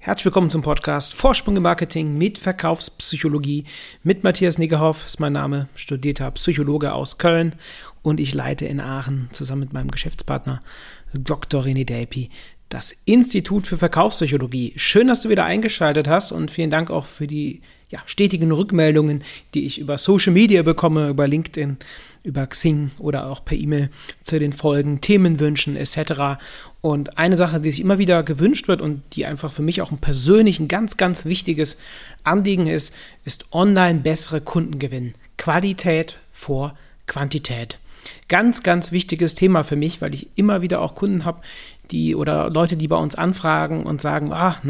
Herzlich willkommen zum Podcast Vorsprung im Marketing mit Verkaufspsychologie. Mit Matthias Niggerhoff ist mein Name, studierter Psychologe aus Köln und ich leite in Aachen zusammen mit meinem Geschäftspartner Dr. René Delpy das Institut für Verkaufspsychologie. Schön, dass du wieder eingeschaltet hast und vielen Dank auch für die stetigen Rückmeldungen, die ich über Social Media bekomme, über LinkedIn, über Xing oder auch per E-Mail zu den Folgen, Themenwünschen etc. Und eine Sache, die sich immer wieder gewünscht wird und die einfach für mich auch ein persönlich ein ganz, ganz wichtiges Anliegen ist online bessere Kunden gewinnen. Qualität vor Quantität. Ganz, ganz wichtiges Thema für mich, weil ich immer wieder auch Kunden habe, oder Leute, die bei uns anfragen und sagen,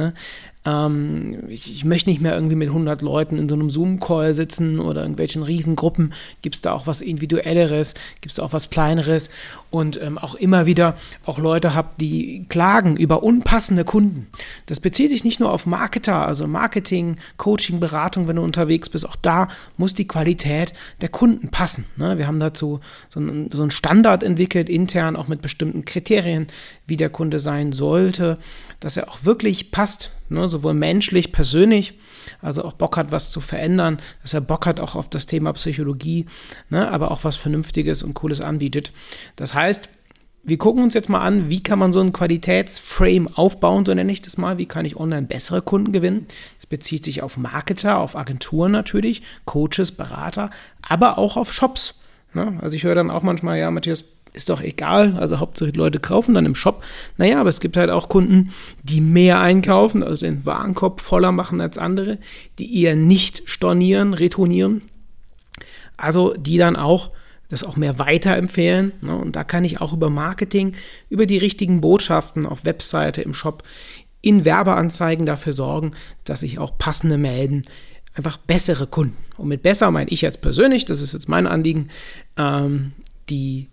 ich möchte nicht mehr irgendwie mit 100 Leuten in so einem Zoom-Call sitzen oder irgendwelchen Riesengruppen. Gibt es da auch was Individuelleres? Gibt es da auch was Kleineres? Und auch immer wieder auch Leute habe, die klagen über unpassende Kunden. Das bezieht sich nicht nur auf Marketer, also Marketing, Coaching, Beratung, wenn du unterwegs bist. Auch da muss die Qualität der Kunden passen. Ne? Wir haben dazu so einen Standard entwickelt, intern, auch mit bestimmten Kriterien, wie der Kunde sein sollte, dass er auch wirklich passt, ne? Sowohl menschlich, persönlich, also auch Bock hat, was zu verändern, dass er Bock hat auch auf das Thema Psychologie, ne? Aber auch was Vernünftiges und Cooles anbietet. Das heißt, wir gucken uns jetzt mal an, wie kann man so einen Qualitätsframe aufbauen, so nenne ich das mal, wie kann ich online bessere Kunden gewinnen. Das bezieht sich auf Marketer, auf Agenturen natürlich, Coaches, Berater, aber auch auf Shops. Ne? Also ich höre dann auch manchmal, ja Matthias, ist doch egal, also Hauptsache die Leute kaufen dann im Shop. Naja, aber es gibt halt auch Kunden, die mehr einkaufen, also den Warenkorb voller machen als andere, die eher nicht stornieren, retournieren. Also die dann auch das auch mehr weiterempfehlen. Ne? Und da kann ich auch über Marketing, über die richtigen Botschaften auf Webseite, im Shop, in Werbeanzeigen dafür sorgen, dass sich auch passende melden. Einfach bessere Kunden. Und mit besser meine ich jetzt persönlich, das ist jetzt mein Anliegen, die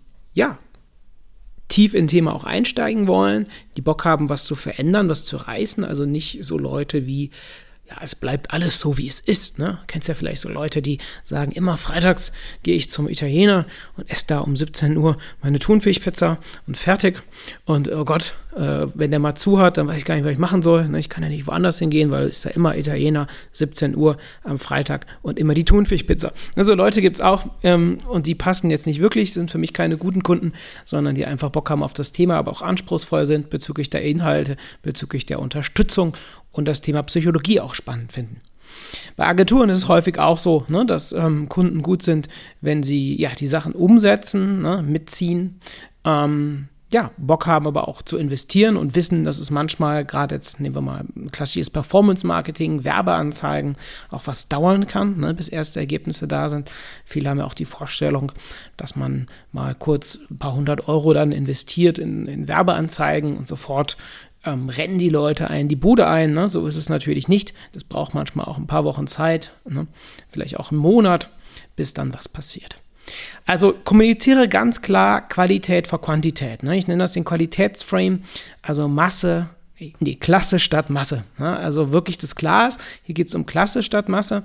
tief in Thema auch einsteigen wollen, die Bock haben, was zu verändern, was zu reißen, also nicht so Leute wie, es bleibt alles so, wie es ist, ne? Kennst ja vielleicht so Leute, die sagen, immer freitags gehe ich zum Italiener und esse da um 17 Uhr meine Thunfischpizza und fertig und oh Gott, wenn der mal zu hat, dann weiß ich gar nicht, was ich machen soll, ne? Ich kann ja nicht woanders hingehen, weil es ist ja immer Italiener, 17 Uhr am Freitag und immer die Thunfischpizza. Also Leute gibt es auch und die passen jetzt nicht wirklich, sind für mich keine guten Kunden, sondern die einfach Bock haben auf das Thema, aber auch anspruchsvoll sind bezüglich der Inhalte, bezüglich der Unterstützung und das Thema Psychologie auch spannend finden. Bei Agenturen ist es häufig auch so, ne, dass Kunden gut sind, wenn sie die Sachen umsetzen, ne, mitziehen, Bock haben aber auch zu investieren und wissen, dass es manchmal, gerade jetzt nehmen wir mal klassisches Performance-Marketing, Werbeanzeigen, auch was dauern kann, ne, bis erste Ergebnisse da sind. Viele haben ja auch die Vorstellung, dass man mal kurz ein paar 100 Euro dann investiert in Werbeanzeigen und sofort rennen die Leute die Bude ein, ne? So ist es natürlich nicht. Das braucht manchmal auch ein paar Wochen Zeit, ne? Vielleicht auch einen Monat, bis dann was passiert. Also kommuniziere ganz klar Qualität vor Quantität. Ne? Ich nenne das den Qualitätsframe, also Klasse statt Masse. Ne? Also wirklich das Glas, hier geht es um Klasse statt Masse.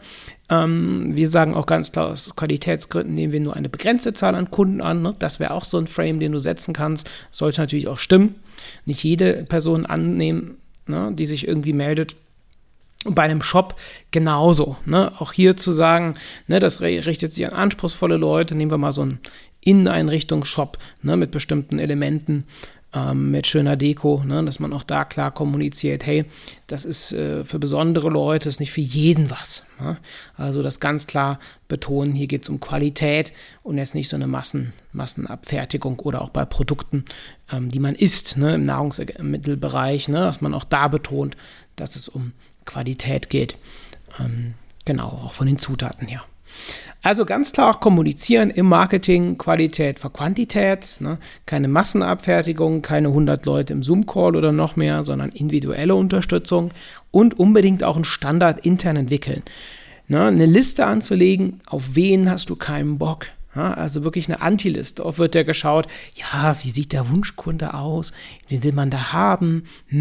Wir sagen auch ganz klar, aus Qualitätsgründen nehmen wir nur eine begrenzte Zahl an Kunden an. Ne? Das wäre auch so ein Frame, den du setzen kannst. Sollte natürlich auch stimmen. Nicht jede Person annehmen, ne, die sich irgendwie meldet. Und bei einem Shop genauso. Ne? Auch hier zu sagen, ne, das richtet sich an anspruchsvolle Leute. Nehmen wir mal so einen Inneneinrichtungsshop, ne, mit bestimmten Elementen, mit schöner Deko, ne, dass man auch da klar kommuniziert, hey, das ist für besondere Leute, das ist nicht für jeden was. Ne? Also das ganz klar betonen, hier geht es um Qualität und jetzt nicht so eine Massenabfertigung oder auch bei Produkten, die man isst, ne, im Nahrungsmittelbereich, ne, dass man auch da betont, dass es um Qualität geht. Genau, auch von den Zutaten her. Also ganz klar auch kommunizieren im Marketing, Qualität vor Quantität, ne? Keine Massenabfertigung, keine 100 Leute im Zoom-Call oder noch mehr, sondern individuelle Unterstützung und unbedingt auch einen Standard intern entwickeln. Ne? Eine Liste anzulegen, auf wen hast du keinen Bock? Ja, also wirklich eine Anti-Liste. Oft wird ja geschaut, wie sieht der Wunschkunde aus? Wen will man da haben?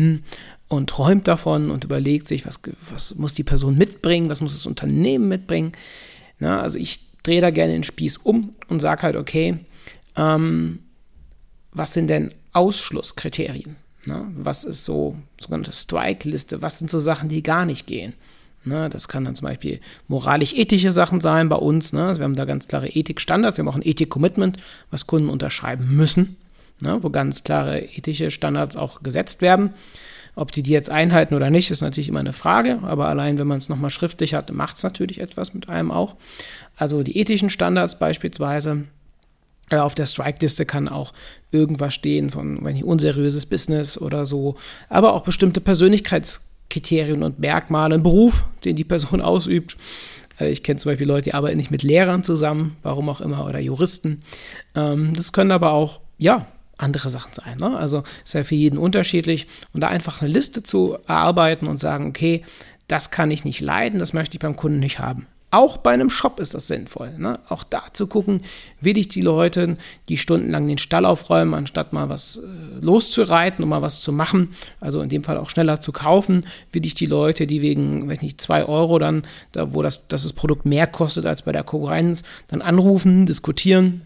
Und träumt davon und überlegt sich, was muss die Person mitbringen, was muss das Unternehmen mitbringen. Na, also ich drehe da gerne den Spieß um und sage halt, okay, was sind denn Ausschlusskriterien? Ne? Was ist so sogenannte Strike-Liste? Was sind so Sachen, die gar nicht gehen? Ne? Das kann dann zum Beispiel moralisch-ethische Sachen sein bei uns. Ne? Also wir haben da ganz klare Ethikstandards. Wir haben auch ein Ethik-Commitment, was Kunden unterschreiben müssen, ne? Wo ganz klare ethische Standards auch gesetzt werden. Ob die jetzt einhalten oder nicht, ist natürlich immer eine Frage. Aber allein, wenn man es nochmal schriftlich hat, macht es natürlich etwas mit einem auch. Also die ethischen Standards beispielsweise. Auf der Strike-Liste kann auch irgendwas stehen von, wenn nicht unseriöses Business oder so, aber auch bestimmte Persönlichkeitskriterien und Merkmale, ein Beruf, den die Person ausübt. Ich kenne zum Beispiel Leute, die arbeiten nicht mit Lehrern zusammen, warum auch immer, oder Juristen. Das können aber auch, ja, andere Sachen sein. Ne? Also ist ja für jeden unterschiedlich. Und da einfach eine Liste zu erarbeiten und sagen, okay, das kann ich nicht leiden, das möchte ich beim Kunden nicht haben. Auch bei einem Shop ist das sinnvoll. Ne? Auch da zu gucken, will ich die Leute, die stundenlang den Stall aufräumen, anstatt mal was loszureiten und mal was zu machen, also in dem Fall auch schneller zu kaufen, will ich die Leute, die wegen, weiß nicht, 2 Euro dann, da, wo das Produkt mehr kostet als bei der Konkurrenz, dann anrufen, diskutieren,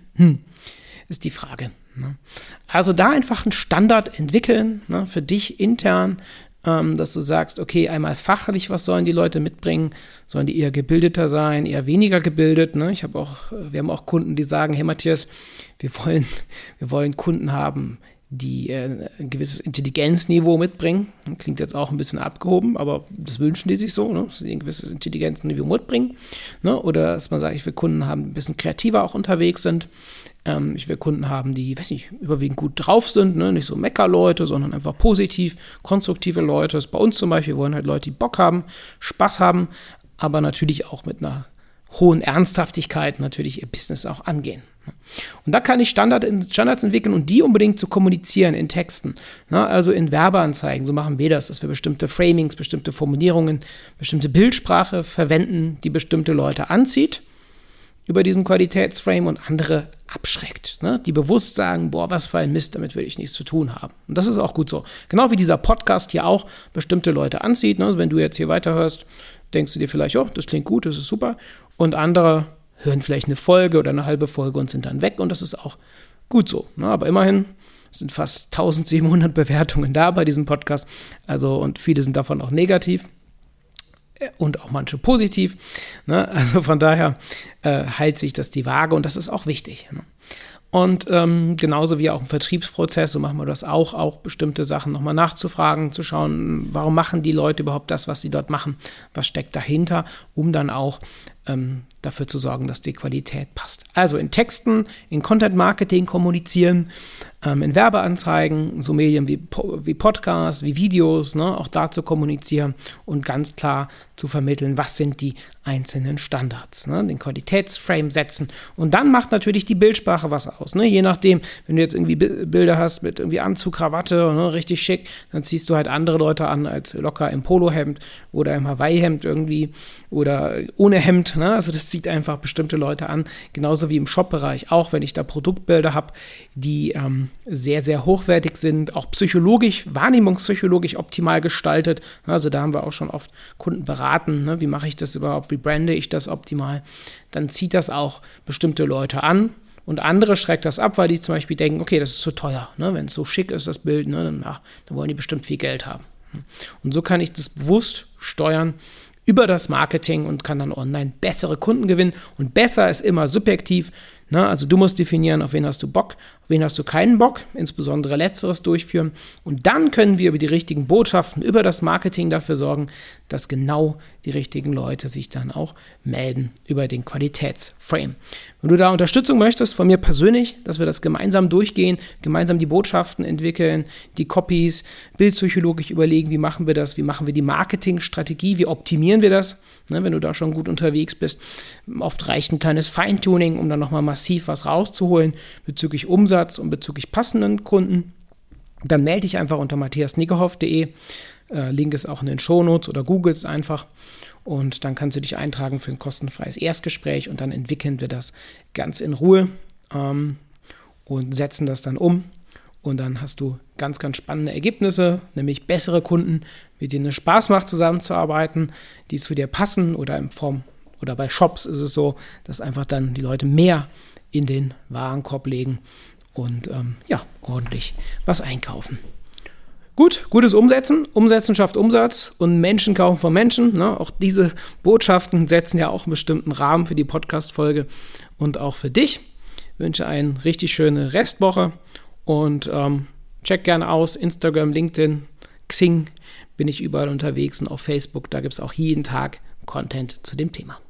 ist die Frage. Ne? Also da einfach einen Standard entwickeln, ne, für dich intern, dass du sagst, okay, einmal fachlich, was sollen die Leute mitbringen? Sollen die eher gebildeter sein, eher weniger gebildet? Ne? Wir haben auch Kunden, die sagen, hey Matthias, wir wollen Kunden haben, die ein gewisses Intelligenzniveau mitbringen. Klingt jetzt auch ein bisschen abgehoben, aber das wünschen die sich so, ne? Dass sie ein gewisses Intelligenzniveau mitbringen. Ne? Oder dass man sagt, ich will Kunden haben, die ein bisschen kreativer auch unterwegs sind. Ich will Kunden haben, die, weiß nicht, überwiegend gut drauf sind, ne? Nicht so Meckerleute, sondern einfach positiv, konstruktive Leute. Das ist bei uns zum Beispiel, wir wollen halt Leute, die Bock haben, Spaß haben, aber natürlich auch mit einer hohen Ernsthaftigkeit natürlich ihr Business auch angehen. Und da kann ich Standards entwickeln und die unbedingt zu kommunizieren in Texten, ne? Also in Werbeanzeigen. So machen wir das, dass wir bestimmte Framings, bestimmte Formulierungen, bestimmte Bildsprache verwenden, die bestimmte Leute anzieht über diesen Qualitätsframe und andere abschreckt, ne? Die bewusst sagen, boah, was für ein Mist, damit will ich nichts zu tun haben. Und das ist auch gut so. Genau wie dieser Podcast hier auch bestimmte Leute anzieht. Ne? Also wenn du jetzt hier weiterhörst, denkst du dir vielleicht, oh, das klingt gut, das ist super. Und andere hören vielleicht eine Folge oder eine halbe Folge und sind dann weg. Und das ist auch gut so. Ne? Aber immerhin sind fast 1700 Bewertungen da bei diesem Podcast. Also, und viele sind davon auch negativ. Und auch manche positiv. Ne? Also von daher hält sich das die Waage und das ist auch wichtig. Ne? Und genauso wie auch im Vertriebsprozess, so machen wir das auch bestimmte Sachen nochmal nachzufragen, zu schauen, warum machen die Leute überhaupt das, was sie dort machen, was steckt dahinter, um dann auch dafür zu sorgen, dass die Qualität passt. Also in Texten, in Content Marketing kommunizieren, in Werbeanzeigen, so Medien wie Podcasts, wie Videos, ne, auch da zu kommunizieren und ganz klar zu vermitteln, was sind die einzelnen Standards, ne, den Qualitätsframe setzen. Und dann macht natürlich die Bildsprache was aus. Ne? Je nachdem, wenn du jetzt irgendwie Bilder hast mit irgendwie Anzug, Krawatte, ne, richtig schick, dann ziehst du halt andere Leute an als locker im Polohemd oder im Hawaii-Hemd irgendwie oder ohne Hemd. Ne? Also das zieht einfach bestimmte Leute an, genauso wie im Shop-Bereich. Auch wenn ich da Produktbilder habe, die sehr, sehr hochwertig sind, auch psychologisch, wahrnehmungspsychologisch optimal gestaltet. Also da haben wir auch schon oft Kunden beraten, ne? Wie mache ich das überhaupt, wie brande ich das optimal. Dann zieht das auch bestimmte Leute an und andere schreckt das ab, weil die zum Beispiel denken, okay, das ist zu teuer. Ne? Wenn es so schick ist, das Bild, ne? Dann wollen die bestimmt viel Geld haben. Und so kann ich das bewusst steuern über das Marketing und kann dann online bessere Kunden gewinnen. Und besser ist immer subjektiv. Ne? Also du musst definieren, auf wen hast du Bock, auf wen hast du keinen Bock, insbesondere Letzteres durchführen. Und dann können wir über die richtigen Botschaften, über das Marketing dafür sorgen, dass genau die richtigen Leute sich dann auch melden über den Qualitätsframe. Wenn du da Unterstützung möchtest von mir persönlich, dass wir das gemeinsam durchgehen, gemeinsam die Botschaften entwickeln, die Copies, bildpsychologisch überlegen, wie machen wir das, wie machen wir die Marketingstrategie, wie optimieren wir das, ne, wenn du da schon gut unterwegs bist. Oft reicht ein kleines Feintuning, um dann nochmal massiv was rauszuholen bezüglich Umsatz und bezüglich passenden Kunden. Dann melde dich einfach unter matthiasniggerhoff.de. Link ist auch in den Shownotes oder googelst einfach und dann kannst du dich eintragen für ein kostenfreies Erstgespräch und dann entwickeln wir das ganz in Ruhe und setzen das dann um und dann hast du ganz, ganz spannende Ergebnisse, nämlich bessere Kunden, mit denen es Spaß macht zusammenzuarbeiten, die zu dir passen oder oder bei Shops ist es so, dass einfach dann die Leute mehr in den Warenkorb legen und ordentlich was einkaufen. Gutes Umsetzen. Umsetzen schafft Umsatz und Menschen kaufen von Menschen. Ne? Auch diese Botschaften setzen ja auch einen bestimmten Rahmen für die Podcast-Folge und auch für dich. Ich wünsche eine richtig schöne Restwoche und check gerne aus. Instagram, LinkedIn, Xing bin ich überall unterwegs und auf Facebook. Da gibt es auch jeden Tag Content zu dem Thema.